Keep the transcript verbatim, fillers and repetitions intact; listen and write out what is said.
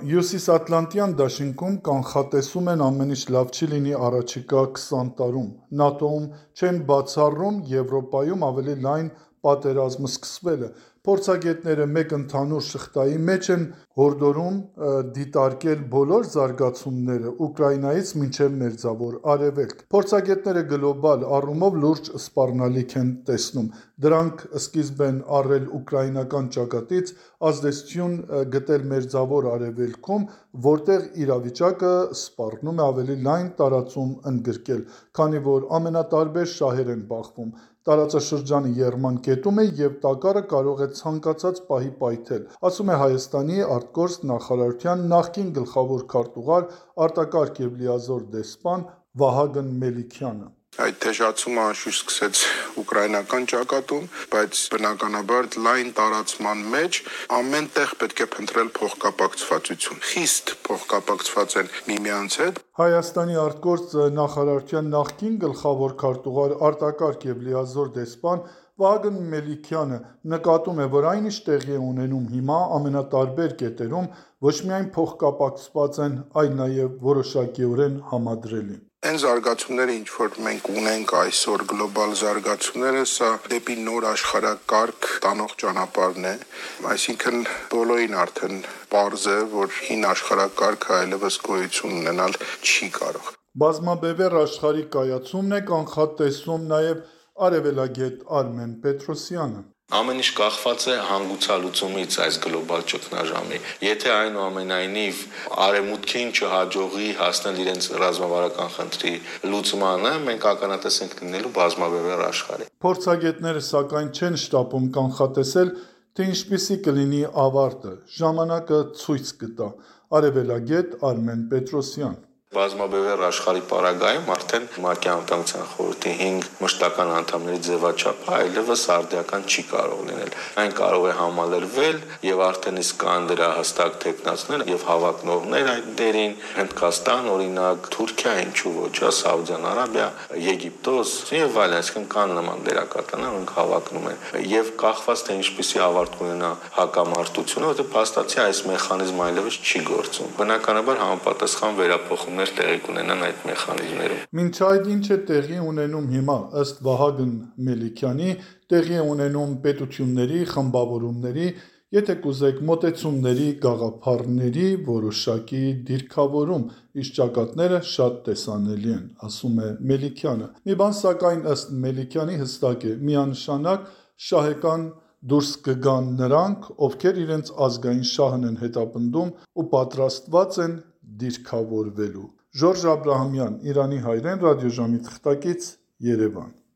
Հյուսիսատլանտյան դաշինքում կանխատեսում են ամեն ինչ լավ չի լինի առաջիկա քսան տարում, ՆԱՏՕ-ում չեն բացառում Եվրոպայում ավելի լայն պատերազմ սկսվելը, փորձագետները մեկ ընդհանուր շղթայի մեջ են հորդորում դիտարկել բոլոր զարգացումները Ուկրաինայից մինչև Մերձավոր Արևելք։ Փորձագետները գլոբալ առումով լուրջ սպառնալիք են տեսնում, դրանք սկիզբ են առել ուկրաինական ճակատից, ազդեցություն գտել Մերձավոր Արևելքում, որտեղ իրավիճակը սպառնում է ավելի լայն տարածում ընդգրկել, քանի որ ամենատարբեր շահեր են բախվում, տարածաշրջանը եռման կետում է և տակառը կարող է ցանկացած պահի պայթել, ասում է Հայաստանի ԱԳ նախարարության նախկին գլխավոր քարտուղար, արտակարգ և լիազոր դեսպան Վահագն Մելիքյանը։ Այդ թեժացումը անշուշտ սկսեց ուկրաինական ճակատում, բայց բնականաբար լայն տարածման մեջ ամեն տեղ պետք է փնտրել փոխկապակցվածություն։ Խիստ փոխկապակցված են միմյանց հետ։ Հայաստանի ԱԳ նախարարության նախկին գլխավոր քարտուղար, արտակարգ և լիազոր դեսպան Վահագն Մելիքյանը նկատում է, որ այն ինչ տեղի է ունենում հիմա ամենատարբեր կետերում ոչ միայն փոխկապակցված են, այլ նաև որոշակիորեն համադրելի։ Այն զարգացումները, ինչ որ մենք ունենք այսօր գլոբալ զարգացումները, սա դեպի նոր աշխարհակարգ տանող ճանապարհն է, այսինքն բոլորին արդեն պարզ է, որ հին աշխարհակարգը այլևս գոյություն ունենալ չի կարող։ Բազմաբևեռ աշխարհի կայացումն է կանխատեսում նաև արևելագետ Արմեն Պետրոսյանը։ Ամեն ինչ կախված է հանգուցալուծումից այս գլոբալ ճգնաժամի։ Եթե այնուամենայնիվ արևմուտքին չհաջողի հասնել իրենց ռազմավարական խնդրի լուծմանը, մենք ականատես ենք լինելու բազմաբևեռ աշխարհի։ Փորձագետները սակայն չեն շտապում կանխատեսել, թե ինչպիսի կլինի ավարտը, ժամանակը ցույց կտա։ Արևելագետ Արմեն Պետրոսյան։ Բազմաբևեռ աշխարհի պարագայում արդեն ՄԱԿ-ի Անվտանգության խորհրդի հինգ մշտական անդամների ձևաչափը այլևս արդիական չի կարող լինել։ Այն կարող է համալրվել եւ արդեն իսկ կան դրա հստակ թեկնածներ եւ հավակնողներ այդ դերին, Հնդկաստան, օրինակ, Թուրքիա, ինչու ոչ, Սաուդյան Արաբիա, Եգիպտոս եւ այլն, այսինքն կան նման դերակատարներ, ոնք հավակնում են եւ կախված թե ինչպիսի ավարտ կունենա հակամարտությունը, որտեղ փաստացի այս մեխանիզմը այլևս չի գործում։ Բնականաբար համապատասխան վերափոխում տեղի կունենան այդ մեխանիզմներում։ Մինչ այդ ինչ է տեղի ունենում հիմա, ըստ Վահագն Մելիքյանի, տեղի է ունենում պետությունների, խմբավորումների, եթե կուզեք մոտեցումների, գաղափարների որոշակի դիրքավորում, իսկ ճակատները շատ տեսանելի են, ասում է Մելիքյանը։ Մի բան սակայն ըստ Մելիքյանի հստակ է, միանշանակ շահեկան դուրս կգան նրանք, ովքեր իրենց ազգային շահն են հետապնդում ու պատրաստված են դիրքավորվելու։ Ժորժ Աբրահամյան, Իրանի հայրեն, ռադիոժամի թղթակից, Երևան։